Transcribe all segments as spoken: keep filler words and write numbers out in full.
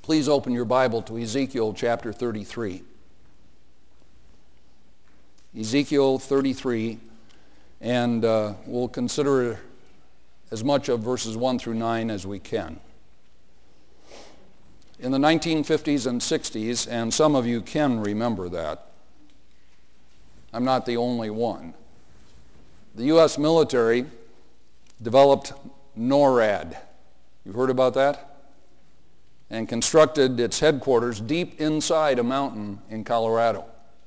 Please open your Bible to Ezekiel chapter thirty-three. Ezekiel thirty-three, and uh, we'll consider as much of verses one through nine as we can. In the nineteen fifties and sixties, and some of you can remember that, I'm not the only one, the U S military developed NORAD. You've heard about that? And constructed its headquarters deep inside a mountain in Colorado.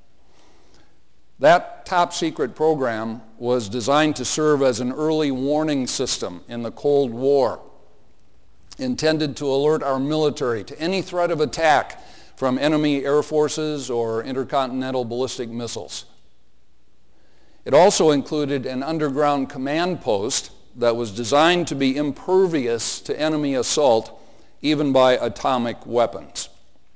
That top secret program was designed to serve as an early warning system in the Cold War, intended to alert our military to any threat of attack from enemy air forces or intercontinental ballistic missiles. It also included an underground command post that was designed to be impervious to enemy assault, even by atomic weapons.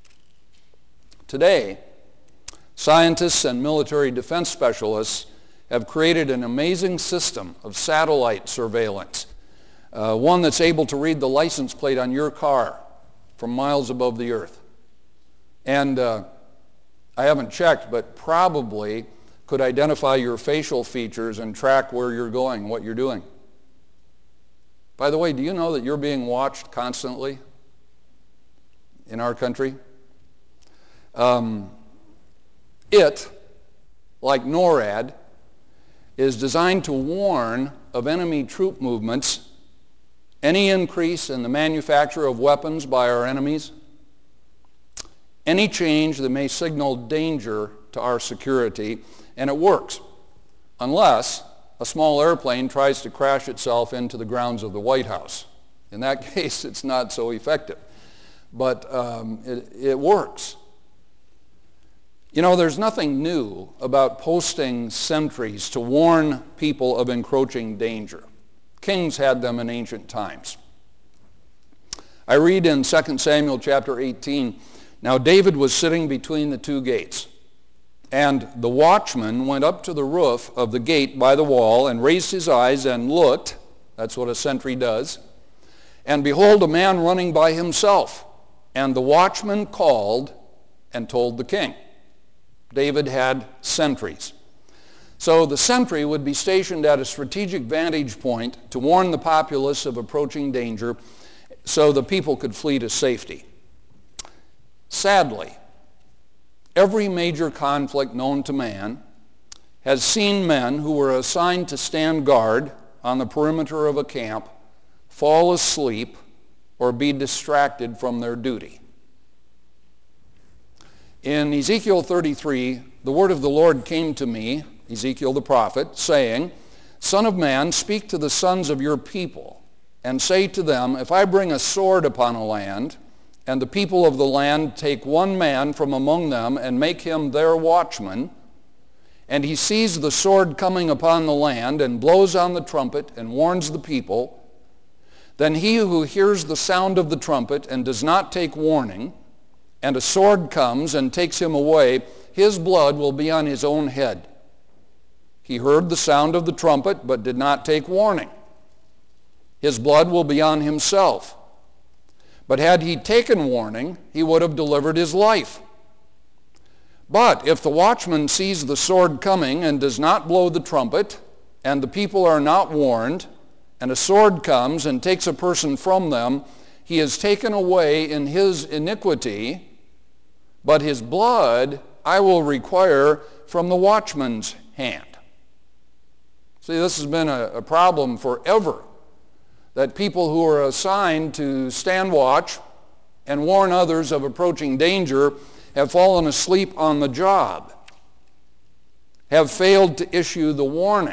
Today, scientists and military defense specialists have created an amazing system of satellite surveillance, uh, one that's able to read the license plate on your car from miles above the earth. And uh, I haven't checked, but probably could identify your facial features and track where you're going, what you're doing. By the way, do you know that you're being watched constantly in our country? Um, it, like NORAD, is designed to warn of enemy troop movements, any increase in the manufacture of weapons by our enemies, any change that may signal danger to our security, and it works, unless a small airplane tries to crash itself into the grounds of the White House. In that case, it's not so effective. But um, it, it works. You know, there's nothing new about posting sentries to warn people of encroaching danger. Kings had them in ancient times. I read in Second Samuel chapter eighteen, now David was sitting between the two gates, and the watchman went up to the roof of the gate by the wall and raised his eyes and looked, that's what a sentry does, and behold, a man running by himself. And the watchman called and told the king. David had sentries. So the sentry would be stationed at a strategic vantage point to warn the populace of approaching danger so the people could flee to safety. Sadly, every major conflict known to man has seen men who were assigned to stand guard on the perimeter of a camp fall asleep or be distracted from their duty. In Ezekiel thirty-three, the word of the Lord came to me, Ezekiel the prophet, saying, Son of man, speak to the sons of your people, and say to them, if I bring a sword upon a land, and the people of the land take one man from among them and make him their watchman, and he sees the sword coming upon the land and blows on the trumpet and warns the people, then he who hears the sound of the trumpet and does not take warning, and a sword comes and takes him away, his blood will be on his own head. He heard the sound of the trumpet but did not take warning. His blood will be on himself. But had he taken warning, he would have delivered his life. But if the watchman sees the sword coming and does not blow the trumpet, and the people are not warned, and a sword comes and takes a person from them, he is taken away in his iniquity, but his blood I will require from the watchman's hand. See, this has been a, a problem forever, that people who are assigned to stand watch and warn others of approaching danger have fallen asleep on the job, have failed to issue the warning.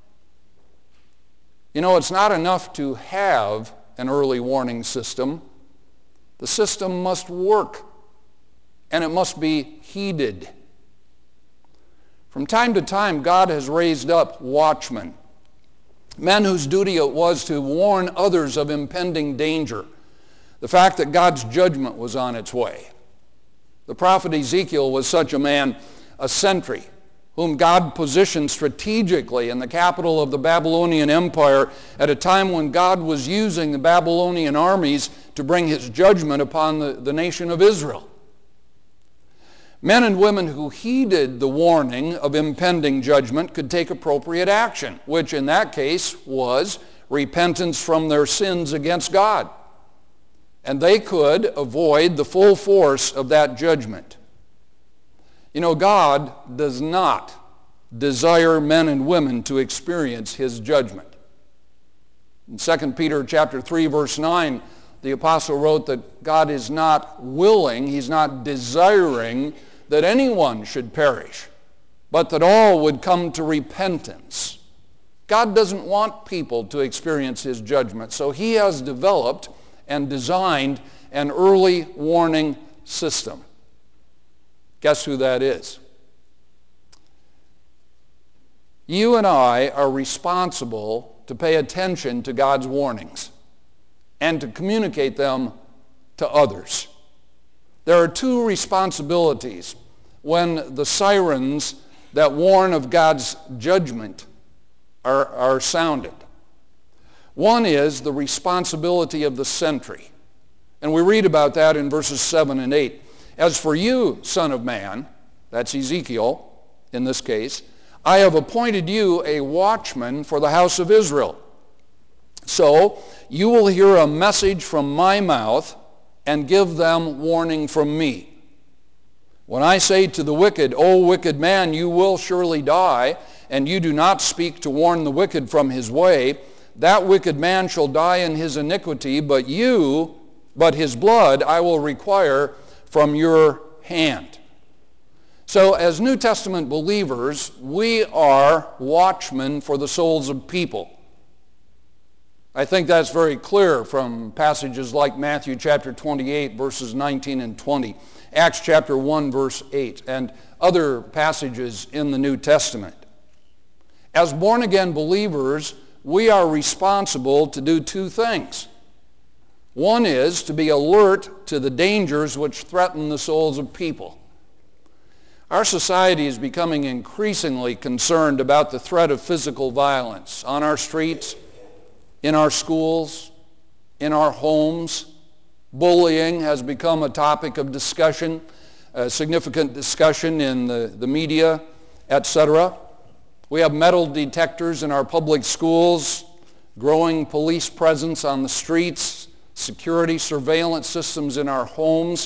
You know, it's not enough to have an early warning system. The system must work, and it must be heeded. From time to time, God has raised up watchmen, men whose duty it was to warn others of impending danger, the fact that God's judgment was on its way. The prophet Ezekiel was such a man, a sentry, whom God positioned strategically in the capital of the Babylonian Empire at a time when God was using the Babylonian armies to bring his judgment upon the, the nation of Israel. Men and women who heeded the warning of impending judgment could take appropriate action, which in that case was repentance from their sins against God. And they could avoid the full force of that judgment. You know, God does not desire men and women to experience his judgment. In Second Peter chapter three, verse nine, the apostle wrote that God is not willing, he's not desiring that anyone should perish, but that all would come to repentance. God doesn't want people to experience his judgment, so he has developed and designed an early warning system. Guess who that is? You and I are responsible to pay attention to God's warnings and to communicate them to others. There are two responsibilities when the sirens that warn of God's judgment are, are sounded. One is the responsibility of the sentry. And we read about that in verses seven and eight. As for you, son of man, that's Ezekiel in this case, I have appointed you a watchman for the house of Israel. So you will hear a message from my mouth and give them warning from me. When I say to the wicked, O wicked man, you will surely die, and you do not speak to warn the wicked from his way, that wicked man shall die in his iniquity, but you, but his blood I will require from your hand. So as New Testament believers, we are watchmen for the souls of people. I think that's very clear from passages like Matthew chapter twenty-eight, verses nineteen and twenty, Acts chapter one, verse eight, and other passages in the New Testament. As born-again believers, we are responsible to do two things. One is to be alert to the dangers which threaten the souls of people. Our society is becoming increasingly concerned about the threat of physical violence on our streets, in our schools, in our homes. Bullying has become a topic of discussion, a significant discussion in the, the media, et cetera. We have metal detectors in our public schools, growing police presence on the streets, security surveillance systems in our homes.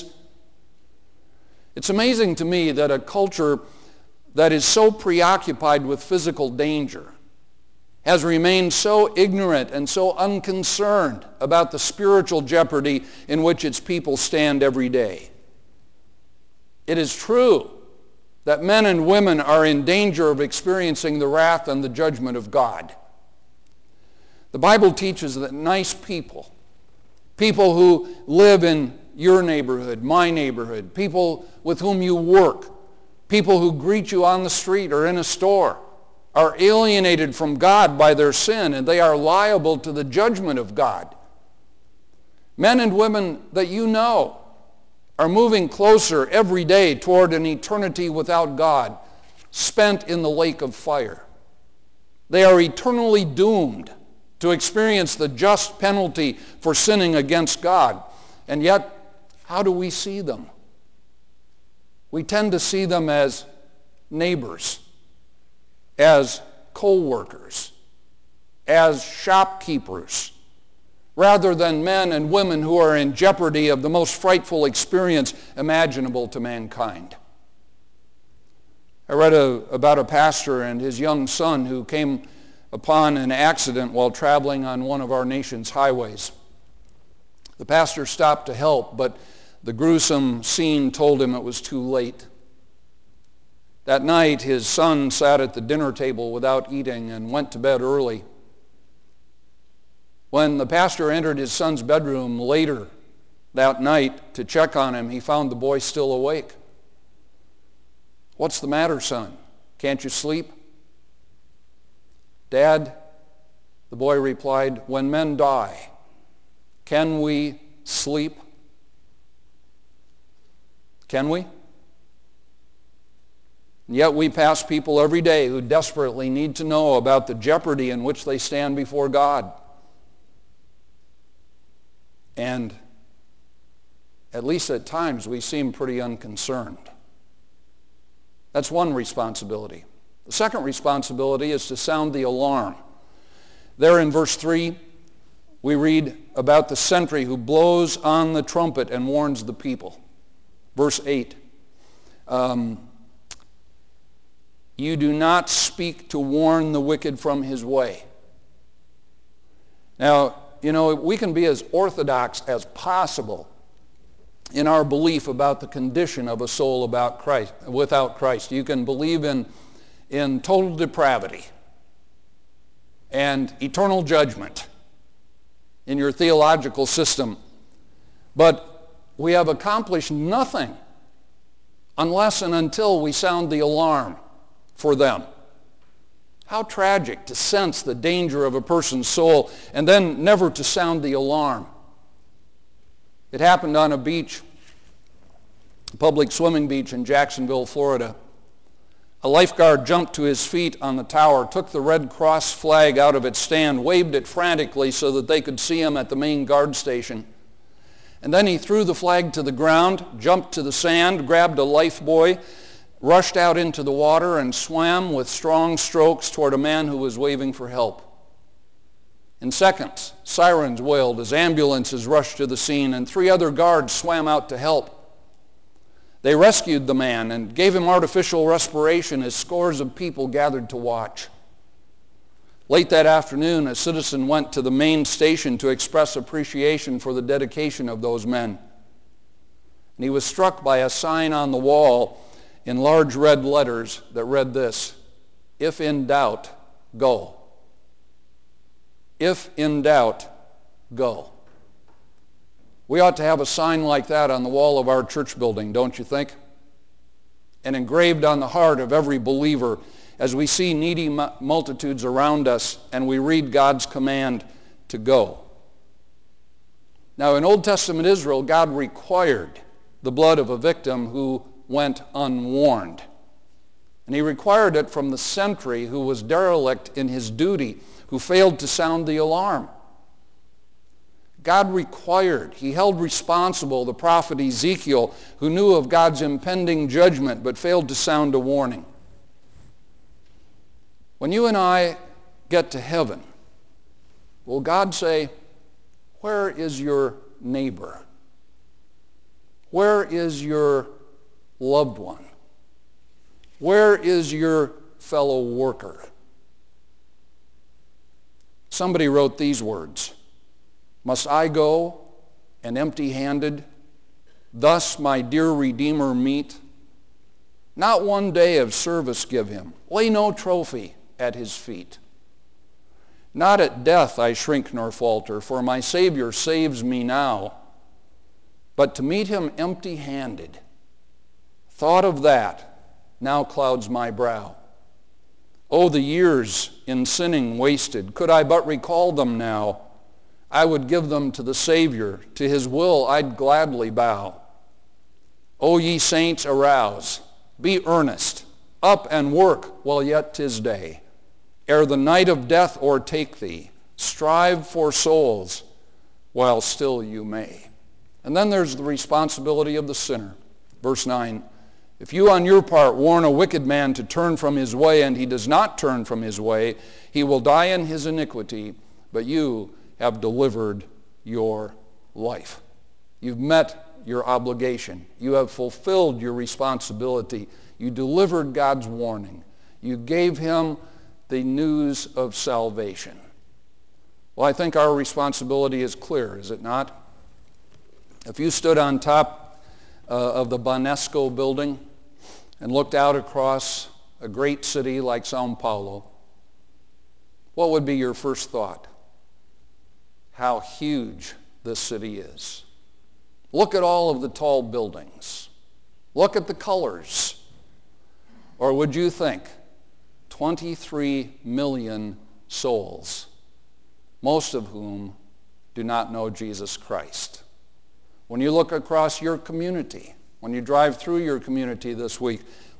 It's amazing to me that a culture that is so preoccupied with physical danger has remained so ignorant and so unconcerned about the spiritual jeopardy in which its people stand every day. It is true that men and women are in danger of experiencing the wrath and the judgment of God. The Bible teaches that nice people, people who live in your neighborhood, my neighborhood, people with whom you work, people who greet you on the street or in a store, are alienated from God by their sin, and they are liable to the judgment of God. Men and women that you know are moving closer every day toward an eternity without God, spent in the lake of fire. They are eternally doomed to experience the just penalty for sinning against God. And yet, how do we see them? We tend to see them as neighbors, as co-workers, as shopkeepers, rather than men and women who are in jeopardy of the most frightful experience imaginable to mankind. I read a, about a pastor and his young son who came upon an accident while traveling on one of our nation's highways. The pastor stopped to help, but the gruesome scene told him it was too late. That night, his son sat at the dinner table without eating and went to bed early. When the pastor entered his son's bedroom later that night to check on him, he found the boy still awake. "What's the matter, son? Can't you sleep?" "Dad," the boy replied, "when men die, can we sleep? Can we?" And yet we pass people every day who desperately need to know about the jeopardy in which they stand before God. And at least at times we seem pretty unconcerned. That's one responsibility. The second responsibility is to sound the alarm. There in verse three, we read about the sentry who blows on the trumpet and warns the people. Verse eight, um, you do not speak to warn the wicked from his way. Now, you know, we can be as orthodox as possible in our belief about the condition of a soul about Christ, without Christ. You can believe in, in total depravity and eternal judgment in your theological system. But we have accomplished nothing unless and until we sound the alarm for them. How tragic to sense the danger of a person's soul and then never to sound the alarm. It happened on a beach, a public swimming beach in Jacksonville, Florida. A lifeguard jumped to his feet on the tower, took the Red Cross flag out of its stand, waved it frantically so that they could see him at the main guard station. And then he threw the flag to the ground, jumped to the sand, grabbed a life buoy, rushed out into the water and swam with strong strokes toward a man who was waving for help. In seconds, sirens wailed as ambulances rushed to the scene, and three other guards swam out to help. They rescued the man and gave him artificial respiration as scores of people gathered to watch. Late that afternoon, a citizen went to the main station to express appreciation for the dedication of those men. And he was struck by a sign on the wall in large red letters that read this: "If in doubt, go. If in doubt, go." We ought to have a sign like that on the wall of our church building, don't you think? And engraved on the heart of every believer as we see needy multitudes around us and we read God's command to go. Now, in Old Testament Israel, God required the blood of a victim who went unwarned. And he required it from the sentry who was derelict in his duty, who failed to sound the alarm. God required, he held responsible the prophet Ezekiel, who knew of God's impending judgment but failed to sound a warning. When you and I get to heaven, will God say, "Where is your neighbor? Where is your loved one? Where is your fellow worker?" Somebody wrote these words: "Must I go and empty-handed, thus my dear Redeemer meet? Not one day of service give him, lay no trophy at his feet. Not at death I shrink nor falter, for my Savior saves me now. But to meet him empty-handed, thought of that now clouds my brow. Oh, the years in sinning wasted, could I but recall them now, I would give them to the Savior, to his will I'd gladly bow. O ye saints, arouse, be earnest, up and work while yet 'tis day. Ere the night of death o'ertake thee, strive for souls while still you may." And then there's the responsibility of the sinner. Verse nine, "If you on your part warn a wicked man to turn from his way, and he does not turn from his way, he will die in his iniquity, but you have delivered your life." You've met your obligation. You have fulfilled your responsibility. You delivered God's warning. You gave him the news of salvation. Well, I think our responsibility is clear, is it not? If you stood on top uh, of the Banesco building and looked out across a great city like Sao Paulo, what would be your first thought? How huge this city is. Look at all of the tall buildings. Look at the colors. Or would you think twenty-three million souls, most of whom do not know Jesus Christ? When you look across your community, when you drive through your community this week,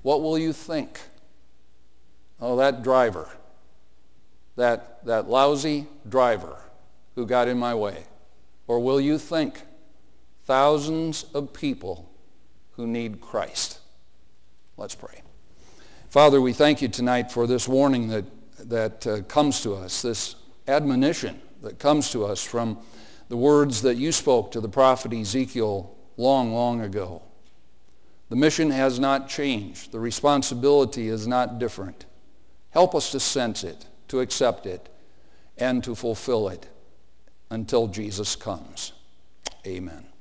What will you think? Oh, that driver, that, that lousy driver who got in my way. Or will you think thousands of people who need Christ? Let's pray. Father, we thank you tonight for this warning that, that uh, comes to us, this admonition that comes to us from the words that you spoke to the prophet Ezekiel long, long ago. The mission has not changed. The responsibility is not different. Help us to sense it, to accept it, and to fulfill it until Jesus comes. Amen.